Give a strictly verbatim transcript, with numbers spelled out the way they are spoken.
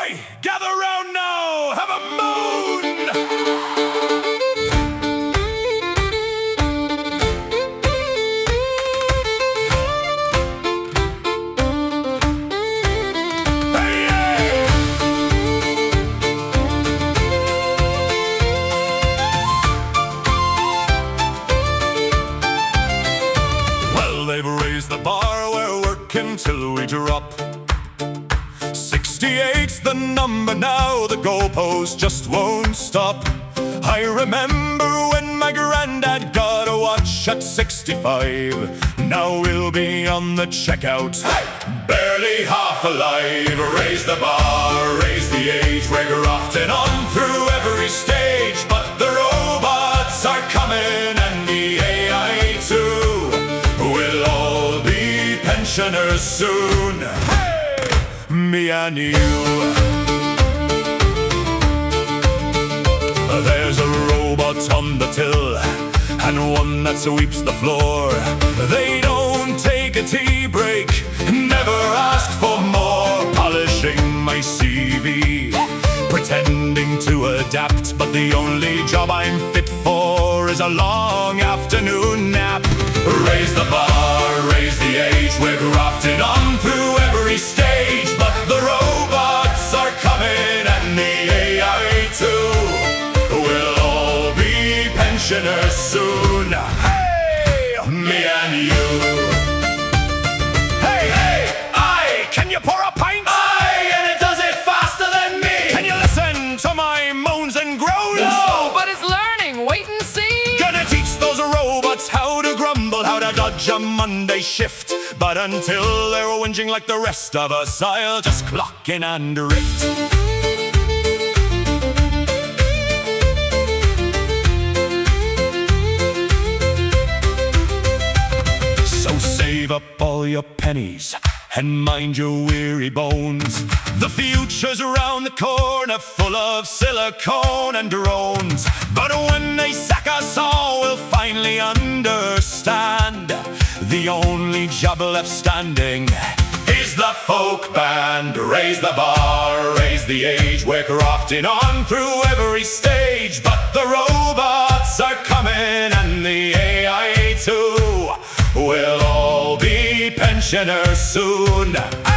Oi! Gather round now! Have a moon! They've raised the bar, we're working till we drop. sixty-eight's the number now, the goalpost just won't stop. I remember when my granddad got a watch at sixty-five. Now we'll be on the checkout, hey! Barely half alive. Raise the bar, raise the age, we're grafting on through every stage. But the robots are coming and the A I too. We'll all be pensioners soon, hey! Me and you. There's a robot on the till and one that sweeps the floor. They don't take a tea break, never ask for more. Polishing my C V, pretending to adapt, but the only job I'm fit for is a long afternoon nap. Raise the bar, raise the age, we're grafted on through every stage. But the robots are coming and the A I too. We'll all be pensioners soon, hey! Me and you. Hey, hey! Aye! Can you pour a pint? Aye! And it does it faster than me! Can you listen to my moans and groans? No, but it's learning, wait and see. Gonna teach those robots how to grumble, how to dodge a Monday shift. But until they're whinging like the rest of us, I'll just clock in and drift. So save up all your pennies and mind your weary bones. The future's around the corner, full of silicone and drones. But when they sack us all, we'll finally understand the only job left standing is the folk band. Raise the bar, raise the age, we're grafting on through every stage. But the robots are coming and the A I too. We'll all be pensioners soon.